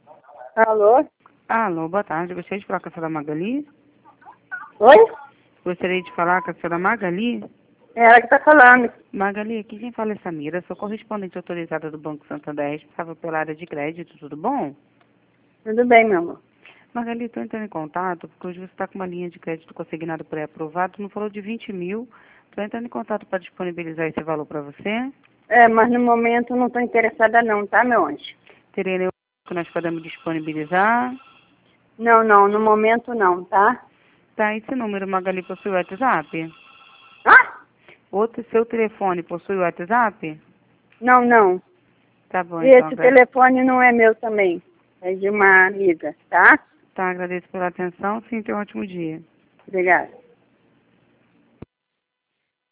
Alô? Alô, boa tarde. Gostaria de falar com a senhora Magali? Oi? Gostaria de falar com a senhora Magali? É ela que tá falando. Magali, aqui quem fala é Samira. Sou correspondente autorizada do Banco Santander, responsável pela área de crédito. Tudo bom? Tudo bem, meu amor. Magali, estou entrando em contato porque hoje você está com uma linha de crédito consignado pré-aprovado. Não falou de 20 mil. Estou entrando em contato para disponibilizar esse valor para você. É, mas no momento eu não tô interessada não, tá, meu anjo? Teria nenhum que nós podemos disponibilizar? Não, não, no momento não, tá? Tá, esse número, Magali, possui WhatsApp? Ah? Seu telefone possui WhatsApp? Não, não. Tá bom, E então. esse telefone não é meu também. É de uma amiga, tá? Tá, agradeço pela atenção. Sim, tenha um ótimo dia. Obrigada.